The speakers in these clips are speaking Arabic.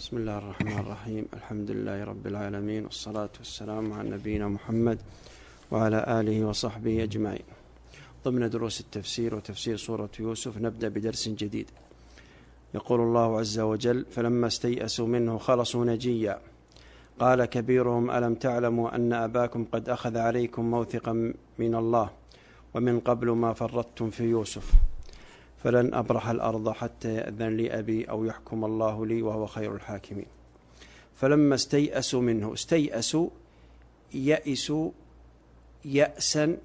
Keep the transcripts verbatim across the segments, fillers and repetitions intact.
بسم الله الرحمن الرحيم. الحمد لله رب العالمين، والصلاة والسلام على نبينا محمد وعلى آله وصحبه أجمعين. ضمن دروس التفسير وتفسير سورة يوسف نبدأ بدرس جديد. يقول الله عز وجل: فلما استيئسوا منه خلصوا نجيا قال كبيرهم ألم تعلموا أن أباكم قد أخذ عليكم موثقا من الله ومن قبل ما فرطتم في يوسف فلن أبرح الأرض حتى يأذن لي أبي أو يحكم الله لي وهو خير الحاكمين. فلما استيئسوا منه، استيئسوا يئسوا يأسا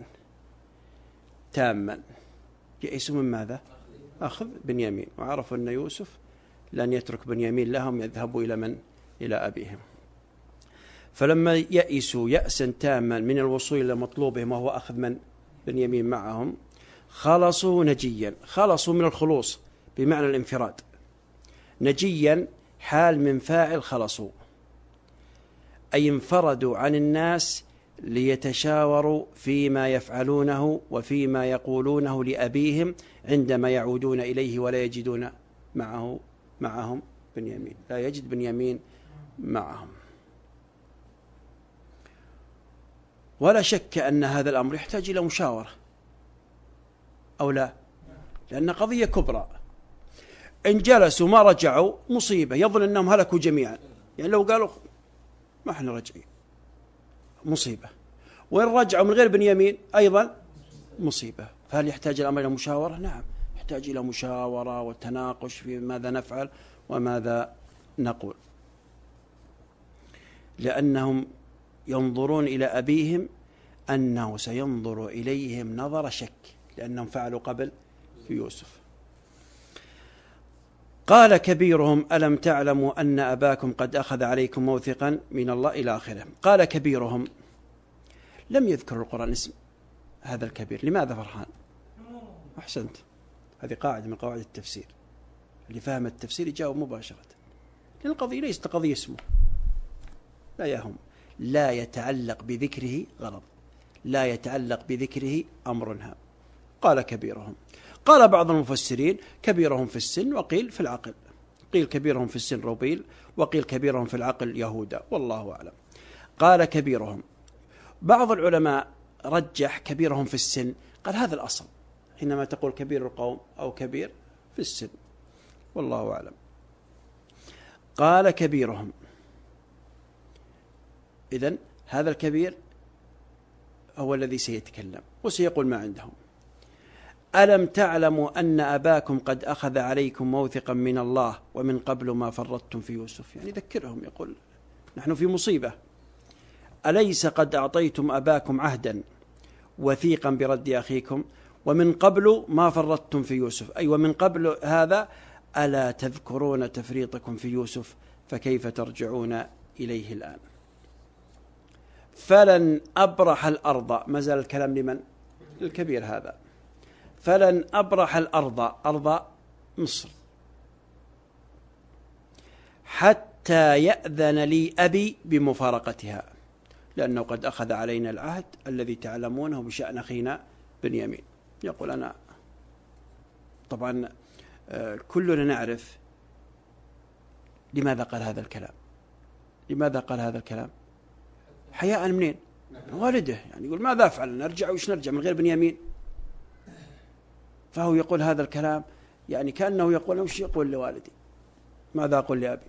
تاما. يئسوا من ماذا؟ أخذ بنيامين، وعرفوا أن يوسف لن يترك بنيامين لهم، يذهبوا إلى من؟ إلى أبيهم. فلما يئسوا يأسا تاما من الوصول إلى مطلوبهم وهو أخذ من؟ بنيامين معهم، خلصوا نجيا. خلصوا من الخلوص بمعنى الانفراد، نجيا حال من فاعل خلصوا، أي انفردوا عن الناس ليتشاوروا فيما يفعلونه وفيما يقولونه لأبيهم عندما يعودون إليه ولا يجدون معه معهم بنيامين، لا يجد بنيامين معهم. ولا شك أن هذا الأمر يحتاج إلى مشاورة أو لا، لأن قضية كبرى. إن جلسوا ما رجعوا مصيبة، يظن أنهم هلكوا جميعا. يعني لو قالوا ما احنا رجعين مصيبة، وإن رجعوا من غير بنيامين أيضا مصيبة. فهل يحتاج الأمر إلى مشاورة؟ نعم، يحتاج إلى مشاورة وتناقش في ماذا نفعل وماذا نقول، لأنهم ينظرون إلى أبيهم أنه سينظر إليهم نظر شك، لأنهم فعلوا قبل في يوسف. قال كبيرهم ألم تعلموا أن أباكم قد أخذ عليكم موثقا من الله إلى آخره. قال كبيرهم، لم يذكر القرآن اسم هذا الكبير. لماذا فرحان؟ أحسنت، هذه قاعدة من قواعد التفسير، اللي فهم التفسير يجاوب مباشرة، لأن القضية ليست قضية اسمه، لا يهم، لا يتعلق بذكره غلط، لا يتعلق بذكره أمر هام. قال كبيرهم. قال بعض المفسرين كبيرهم في السن، وقيل في العقل، قيل كبيرهم في السن روبيل، وقيل كبيرهم في العقل يهودا، والله أعلم. قال كبيرهم. بعض العلماء رجح كبيرهم في السن، قال هذا الأصل حينما تقول كبير القوم أو كبير في السن، والله أعلم. قال كبيرهم، إذن هذا الكبير هو الذي سيتكلم وسيقول ما عندهم. ألم تعلموا أن أباكم قد أخذ عليكم موثقا من الله ومن قبل ما فرطتم في يوسف. يعني ذكرهم، يقول نحن في مصيبة، أليس قد أعطيتم أباكم عهدا وثيقا برد أخيكم ومن قبل ما فرطتم في يوسف، أي ومن قبل هذا ألا تذكرون تفريطكم في يوسف فكيف ترجعون إليه الآن. فلن أبرح الأرض، ما زال الكلام لمن؟ الكبير هذا. فلن أبرح الأرض، أرض مصر، حتى يأذن لي أبي بمفارقتها، لأنه قد أخذ علينا العهد الذي تعلمونه بشأن أخينا بنيامين. يقول أنا طبعا كلنا نعرف لماذا قال هذا الكلام. لماذا قال هذا الكلام؟ حياء منين؟ والده. يعني يقول ماذا أفعل؟ نرجع وإيش نرجع من غير بنيامين؟ فهو يقول هذا الكلام يعني كأنه يقول وش يقول لوالدي؟ ماذا أقول لأبي؟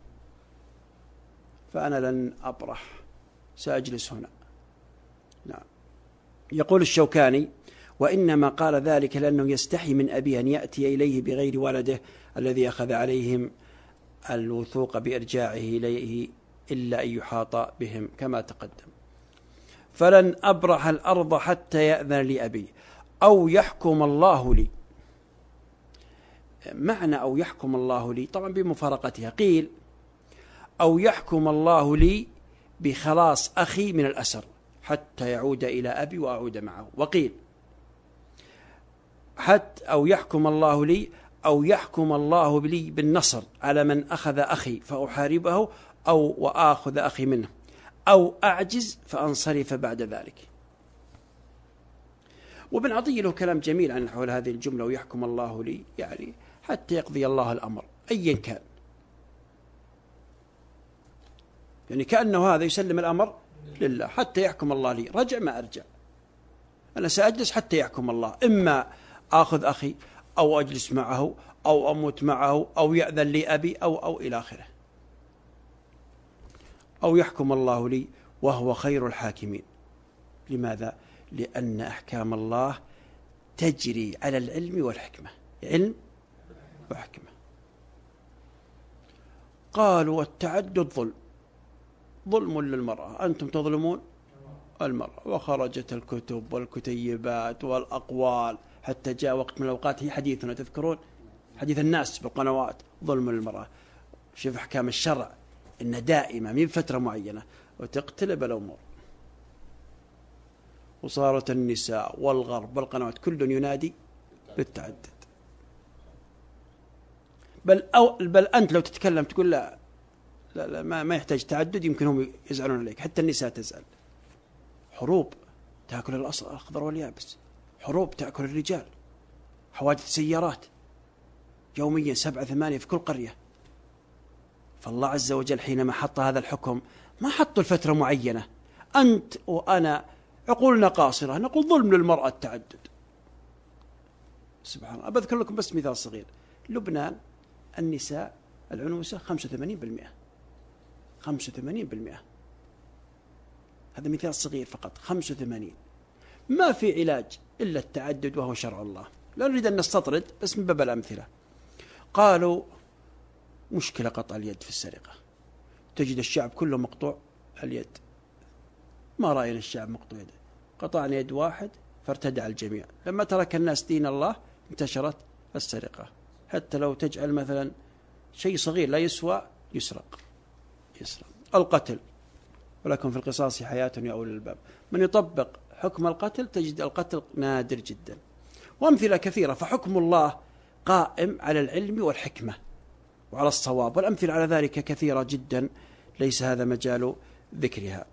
فأنا لن أبرح، سأجلس هنا. نعم. يقول الشوكاني: وإنما قال ذلك لأنه يستحي من أبيه أن يأتي إليه بغير ولده الذي أخذ عليهم الوثوق بإرجاعه إليه إلا أن يحاط بهم كما تقدم. فلن أبرح الأرض حتى يأذن لي أبي أو يحكم الله لي. معنى أو يحكم الله لي طبعا بمفارقتها، قيل أو يحكم الله لي بخلاص أخي من الأسر حتى يعود إلى أبي وأعود معه، وقيل حتى أو يحكم الله لي أو يحكم الله لي بالنصر على من أخذ أخي فأحاربه أو وآخذ أخي منه أو أعجز فأنصرف بعد ذلك. وابن عطية له كلام جميل عن حول هذه الجملة ويحكم الله لي، يعني حتى يقضي الله الأمر أيا كان. يعني كأنه هذا يسلم الأمر لله حتى يحكم الله لي، رجع ما أرجع، أنا سأجلس حتى يحكم الله، إما آخذ أخي أو أجلس معه أو أموت معه أو يأذن لي أبي أو أو إلى آخره، أو يحكم الله لي وهو خير الحاكمين. لماذا؟ لأن أحكام الله تجري على العلم والحكمة، علم وحكمة. قالوا التعدد ظلم، ظلم للمرأة، أنتم تظلمون المرأة. وخرجت الكتب والكتيبات والأقوال حتى جاء وقت من الأوقات هي حديثنا، تذكرون حديث الناس بالقنوات، ظلم للمرأة. شوف أحكام الشرع إن دائما من فترة معينة وتقتلب الأمور. وصارت النساء والغرب والقنوات كل ينادي بالتعدد. بل أو بل أنت لو تتكلم تقول لا لا, لا ما, ما يحتاج تعدد، يمكن هم يزعلون عليك، حتى النساء تزعل. حروب تأكل الأخضر واليابس، حروب تأكل الرجال، حوادث سيارات يوميا سبعة ثمانية في كل قرية. فالله عز وجل حينما حط هذا الحكم ما حطه لفترة معينة. أنت وأنا عقولنا قاصرة نقول ظلم للمرأة التعدد. سبحان الله. بذكر لكم بس مثال صغير. لبنان النساء العنوسة خمسة وثمانين بالمئة، خمسة وثمانين بالمئة، هذا مثال صغير فقط، خمسة وثمانين. ما في علاج إلا التعدد وهو شرع الله. لا نريد أن نستطرد بس من باب الأمثلة. قالوا مشكلة قطع اليد في السرقة، تجد الشعب كله مقطوع اليد. ما رأينا الشعب مقطوع يده، قطعنا يد واحد فارتدع الجميع. لما ترك الناس دين الله انتشرت السرقة، حتى لو تجعل مثلا شيء صغير لا يسوى يسرق يسرق. القتل، ولكم في القصاص حياة يا أولي الباب. من يطبق حكم القتل تجد القتل نادر جدا، وأمثلة كثيرة. فحكم الله قائم على العلم والحكمة وعلى الصواب، والأمثلة على ذلك كثيرة جدا، ليس هذا مجال ذكرها.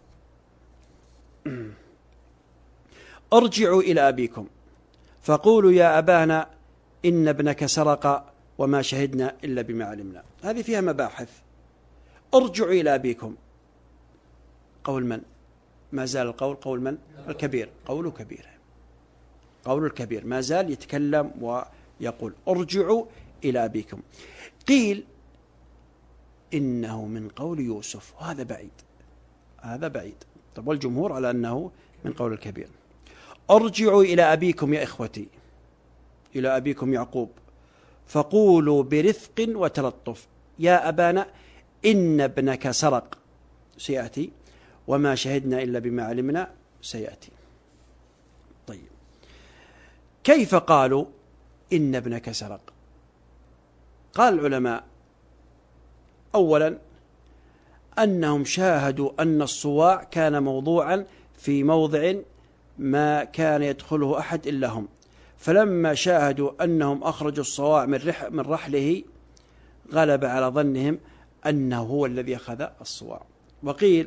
ارجعوا إلى أبيكم فقولوا يا أبانا إن ابنك سرق وما شهدنا إلا بما علمنا. هذه فيها مباحث. ارجعوا إلى أبيكم، قول من؟ ما زال القول قول من؟ الكبير، قول كبير، قول الكبير ما زال يتكلم ويقول ارجعوا إلى أبيكم. قيل إنه من قول يوسف، وهذا بعيد، هذا بعيد. طب والجمهور على أنه من قول الكبير. ارجعوا إلى أبيكم يا إخوتي، إلى أبيكم يعقوب، فقولوا برفق وتلطف يا أبانا إن ابنك سرق، سيأتي، وما شهدنا إلا بما علمنا، سيأتي. طيب، كيف قالوا إن ابنك سرق؟ قال العلماء أولا أنهم شاهدوا أن الصواع كان موضوعا في موضع ما كان يدخله أحد إلا هم، فلما شاهدوا أنهم أخرجوا الصواع من, رح من رحله غلب على ظنهم أنه هو الذي أخذ الصواع. وقيل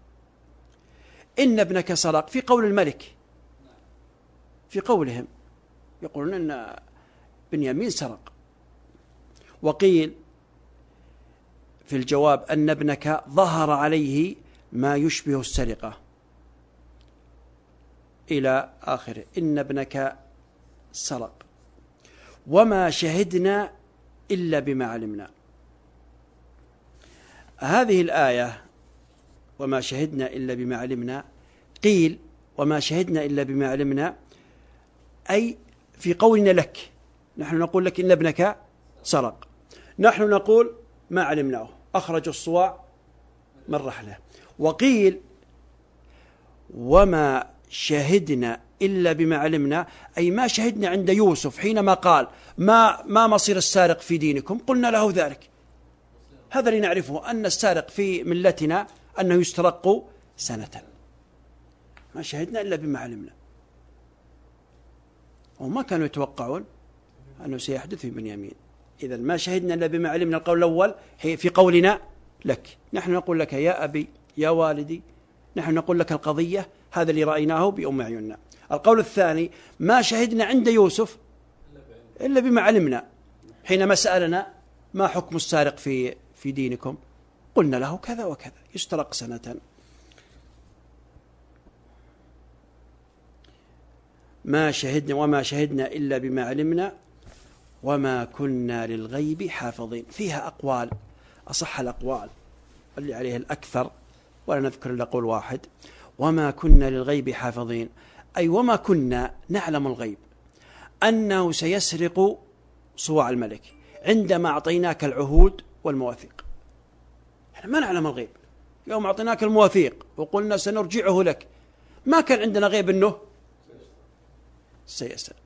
إن ابنك سرق في قول الملك، في قولهم يقولون أن بنيامين سرق. وقيل في الجواب أن ابنك ظهر عليه ما يشبه السرقة إلى آخره، إن ابنك سرق وما شهدنا إلا بما علمنا. هذه الآية وما شهدنا إلا بما علمنا، قيل وما شهدنا إلا بما علمنا أي في قولنا لك، نحن نقول لك إن ابنك سرق، نحن نقول ما علمناه، أخرج الصواع من رحله. وقيل وما شهدنا إلا بما علمنا أي ما شهدنا عند يوسف حينما قال ما ما مصير السارق في دينكم، قلنا له ذلك. هذا اللي نعرفه، أن السارق في ملتنا أنه يسترق سنة، ما شهدنا إلا بما علمنا. وما كانوا يتوقعون أنه سيحدث في بنيامين. إذن ما شهدنا إلا بما علمنا، القول الأول في قولنا لك، نحن نقول لك يا أبي يا والدي، نحن نقول لك القضية، هذا اللي رأيناه بأم عيوننا. القول الثاني ما شهدنا عند يوسف إلا بما علمنا، حينما سألنا ما حكم السارق في في دينكم، قلنا له كذا وكذا يسترق سنة. ما شهدنا وما شهدنا إلا بما علمنا وما كنا للغيب حافظين. فيها أقوال، أصح الأقوال اللي عليه الأكثر ولا نذكر إلا قول واحد: وما كنا للغيب حافظين، أي وما كنا نعلم الغيب أنه سيسرق صواع الملك عندما أعطيناك العهود والمواثيق. احنا ما نعلم الغيب، يوم أعطيناك المواثيق وقلنا سنرجعه لك ما كان عندنا غيب أنه سيسرق.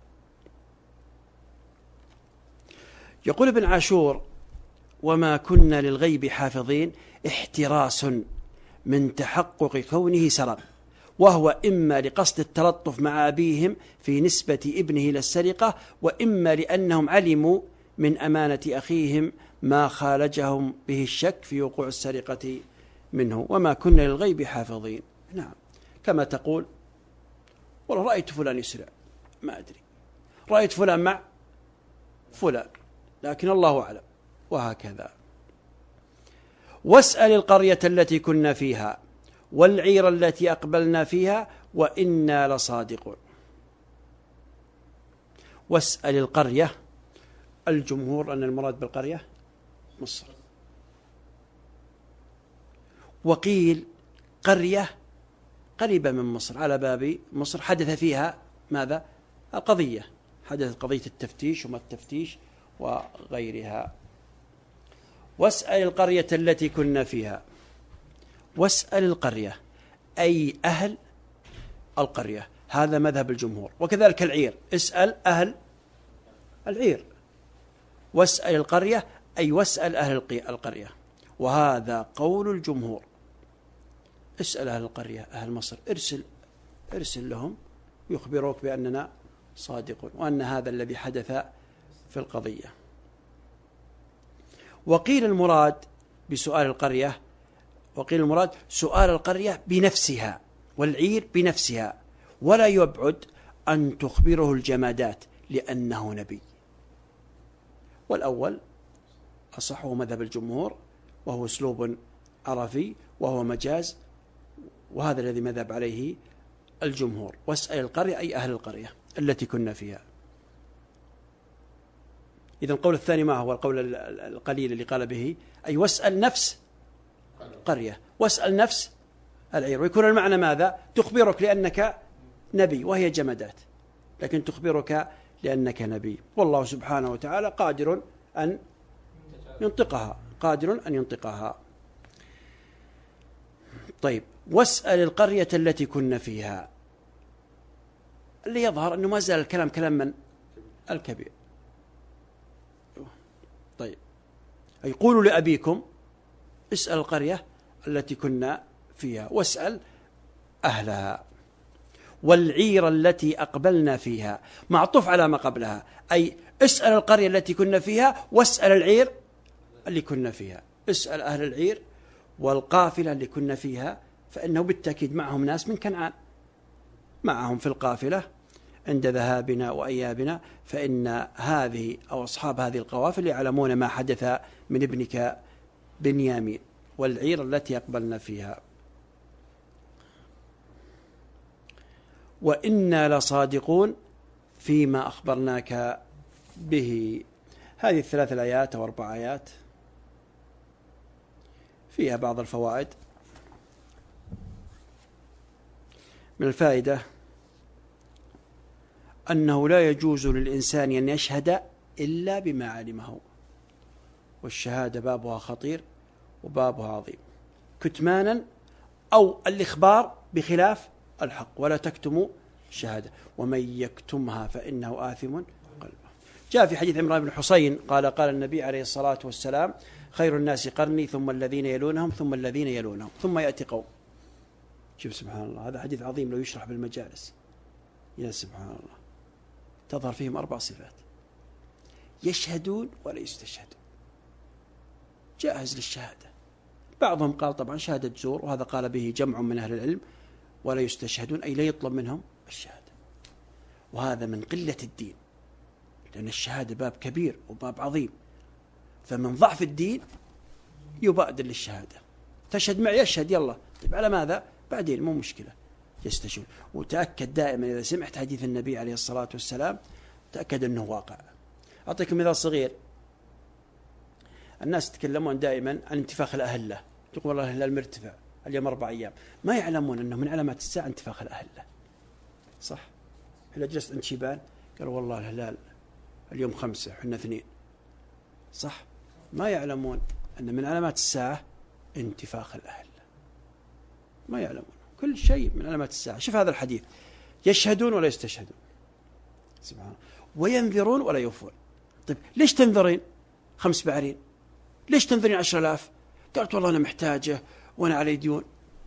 يقول ابن عاشور: وما كنا للغيب حافظين احتراس من تحقق كونه سرق، وهو إما لقصد التلطف مع أبيهم في نسبة ابنه إلى السرقة، وإما لأنهم علموا من أمانة أخيهم ما خالجهم به الشك في وقوع السرقة منه. وما كنا للغيب حافظين. نعم، كما تقول: والله رأيت فلان يسرع، ما أدري، رأيت فلان مع فلان، لكن الله أعلم. وهكذا. واسأل القرية التي كنا فيها والعير التي أقبلنا فيها وإنا لصادقون. واسأل القرية، الجمهور أن المراد بالقرية مصر، وقيل قرية قريبة من مصر على باب مصر حدث فيها ماذا؟ القضية، حدثت قضية التفتيش وما التفتيش وغيرها. واسأل القرية التي كنا فيها. واسأل القرية أي أهل القرية، هذا مذهب الجمهور. وكذلك العير، اسأل أهل العير. واسأل القرية أي واسأل أهل القرية، وهذا قول الجمهور. اسأل أهل القرية، أهل مصر، ارسل ارسل لهم يخبروك بأننا صادقون وأن هذا الذي حدث في القضية. وقيل المراد بسؤال القرية وقيل المراد سؤال القرية بنفسها والعير بنفسها، ولا يبعد أن تخبره الجمادات لأنه نبي. والأول أصحه مذهب الجمهور، وهو أسلوب عرفي وهو مجاز، وهذا الذي مذهب عليه الجمهور. واسأل القرية أي أهل القرية التي كنا فيها. إذن القول الثاني ما هو؟ القول القليل اللي قال به أي واسأل نفس قرية، واسأل نفس العير، ويكون المعنى ماذا؟ تخبرك لأنك نبي وهي جمادات، لكن تخبرك لأنك نبي. والله سبحانه وتعالى قادر أن ينطقها قادر أن ينطقها. طيب، واسأل القرية التي كنا فيها، اللي يظهر أنه ما زال الكلام كلام من الكبير. طيب، أي قولوا لأبيكم اسأل القرية التي كنا فيها واسأل أهلها. والعير التي أقبلنا فيها معطوف على ما قبلها، أي اسأل القرية التي كنا فيها واسأل العير اللي كنا فيها. اسأل أهل العير والقافلة اللي كنا فيها، فإنه بالتأكيد معهم ناس من كنعان معهم في القافلة عند ذهابنا وأيابنا، فإن هذه أو أصحاب هذه القوافل يعلمون ما حدث من ابنك بنيامين. والعير التي أقبلنا فيها. وإنا لصادقون فيما أخبرناك به. هذه الثلاث الآيات أو أربع آيات فيها بعض الفوائد. من الفائدة أنه لا يجوز للإنسان أن يشهد إلا بما علمه، والشهادة بابها خطير وبابها عظيم، كتمانا أو الإخبار بخلاف الحق. ولا تكتموا الشهادة ومن يكتمها فإنه آثم قلبه. جاء في حديث عمران بن حسين قال قال النبي عليه الصلاة والسلام: خير الناس قرني ثم الذين يلونهم ثم الذين يلونهم ثم يأتي قوم. شوف سبحان الله، هذا حديث عظيم لو يشرح بالمجالس. يا سبحان الله، تظهر فيهم أربع صفات: يشهدون ولا يستشهدون، جاهز للشهادة. بعضهم قال طبعا شهادة زور، وهذا قال به جمع من أهل العلم، ولا يستشهدون أي لا يطلب منهم الشهادة. وهذا من قلة الدين، لأن الشهادة باب كبير وباب عظيم، فمن ضعف الدين يبادر للشهادة. تشهد معي؟ يشهد، يلا. طيب على ماذا؟ بعدين، مو مشكلة، يستشهد. وتأكد دائما إذا سمعت حديث النبي عليه الصلاة والسلام تأكد أنه واقع. أعطيكم مثال صغير. الناس يتكلمون دائما عن انتفاخ الأهلة، يقول والله الهلال مرتفع اليوم أربع أيام، ما يعلمون أنه من علامات الساعة انتفاخ الأهلة. صح؟ إذا جلست عند شيبان قالوا والله الهلال اليوم خمسة وحنا اثنين. صح؟ ما يعلمون أن من علامات الساعة انتفاخ الأهلة، ما يعلمون. كل شيء من علامات الساعة. شوف هذا الحديث، يشهدون ولا يستشهدون، سبحان الله، وينذرون ولا يوفون. طيب ليش تنذرين خمس بعرين؟ ليش تنذرين عشر آلاف؟ قالت والله أنا محتاجة وأنا علي ديون.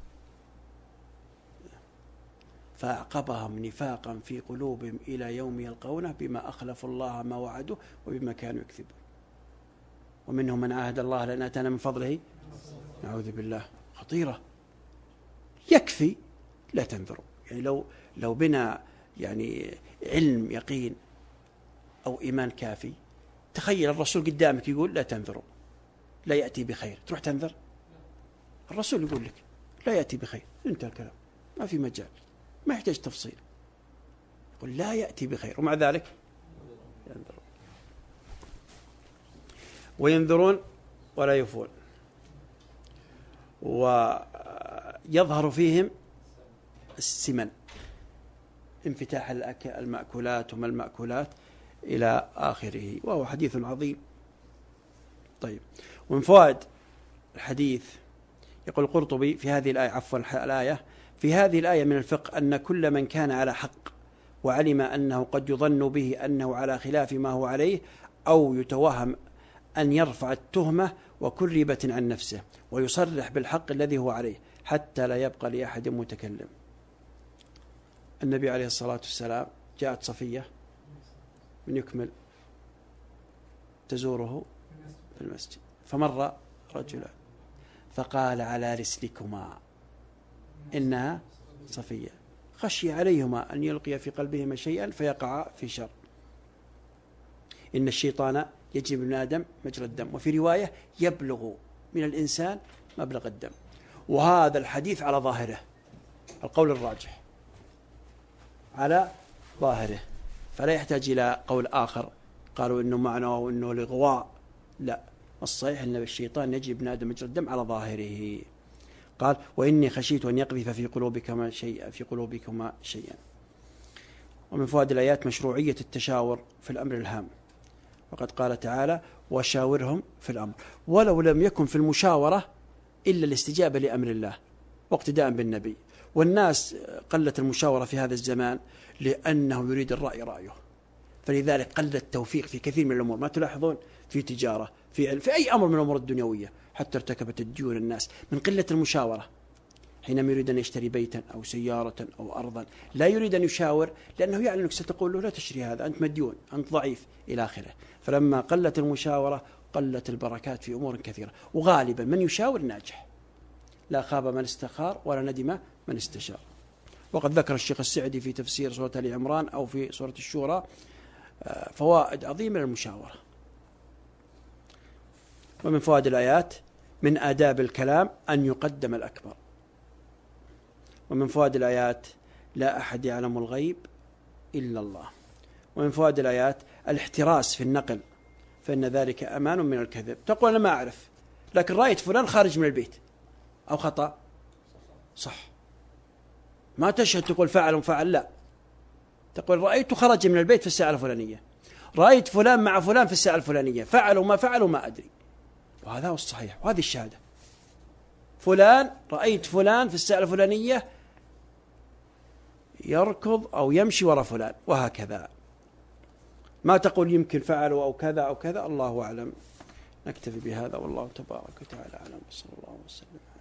فأعقبهم نفاقا في قلوبهم إلى يوم يلقونه بما أخلفوا الله ما وعدوا وبما كانوا يكذبون. ومنهم من عاهد الله لأن أتانا من فضله، نعوذ بالله، خطيرة. يكفي لا تنذروا. يعني لو لو بنا يعني علم يقين أو إيمان كافي، تخيل الرسول قدامك يقول لا تنذروا، لا يأتي بخير، تروح تنذر؟ الرسول يقول لك لا يأتي بخير، انتهى الكلام، ما في مجال، ما يحتاج تفصيل. يقول لا يأتي بخير، ومع ذلك ينذرون. وينذرون ولا يوفون. ويظهر فيهم السمن، انفتاح المأكولات وما المأكولات إلى آخره، وهو حديث عظيم. طيب، ومن فوائد الحديث يقول القرطبي في هذه الآية، عفوا الآية في هذه الآية من الفقه أن كل من كان على حق وعلم أنه قد يظن به أنه على خلاف ما هو عليه أو يتوهم أن يرفع التهمة وكربة عن نفسه ويصرح بالحق الذي هو عليه حتى لا يبقى لأحد متكلم. النبي عليه الصلاة والسلام جاءت صفية من يكمل تزوره في المسجد، فمر رجلا فقال على رسلكما إنها صفية، خشي عليهما أن يلقي في قلبهما شيئا فيقع في شر. إن الشيطان يجري من آدم مجرى الدم، وفي رواية يبلغ من الإنسان مبلغ الدم. وهذا الحديث على ظاهره، القول الراجح على ظاهره، فلا يحتاج إلى قول آخر قالوا إنه معناه إنه لغواء. لا، الصحيح أن الشيطان يجري من آدم مجرى الدم على ظاهره. قال وإني خشيت أن يقذف في قلوبكما شيئا في قلوبكما شيئا. ومن فوائد الآيات مشروعية التشاور في الأمر الهام، وقد قال تعالى وشاورهم في الأمر، ولو لم يكن في المشاورة إلا الاستجابة لأمر الله واقتداء بالنبي. والناس قلت المشاورة في هذا الزمان لأنه يريد الرأي رأيه، فلذلك قل التوفيق في كثير من الأمور. ما تلاحظون في تجارة، في علم، في أي أمر من الأمور الدنيوية، حتى ارتكبت الديون الناس من قلة المشاورة. حينما يريد أن يشتري بيتا أو سيارة أو أرضا لا يريد أن يشاور، لأنه يعلم أنك ستقول له لا تشتري هذا، أنت مديون، أنت ضعيف إلى آخره. فلما قلت المشاورة قلت البركات في أمور كثيرة. وغالبا من يشاور ناجح، لا خاب من استخار ولا ندم من استشار. وقد ذكر الشيخ السعدي في تفسير سورة آل عمران أو في سورة الشورى فوائد عظيمة للمشاورة. ومن فوائد الآيات من آداب الكلام أن يقدم الأكبر. ومن فوائد الآيات لا أحد يعلم الغيب إلا الله. ومن فوائد الآيات الاحتراس في النقل، فإن ذلك أمان من الكذب. تقول أنا ما أعرف، لكن رأيت فلان خارج من البيت، أو خطأ؟ صح. ما تشهد تقول فعل وفعل، لا، تقول رأيت خرج من البيت في الساعة الفلانية، رأيت فلان مع فلان في الساعة الفلانية، فعل وما فعل وما أدري. وهذا هو الصحيح، وهذه الشهادة. فلان رأيت فلان في الساعة الفلانية يركض أو يمشي وراء فلان، وهكذا. ما تقول يمكن فعلوا أو كذا أو كذا، الله أعلم. نكتفي بهذا والله تبارك وتعالى أعلم، صلى الله وسلم.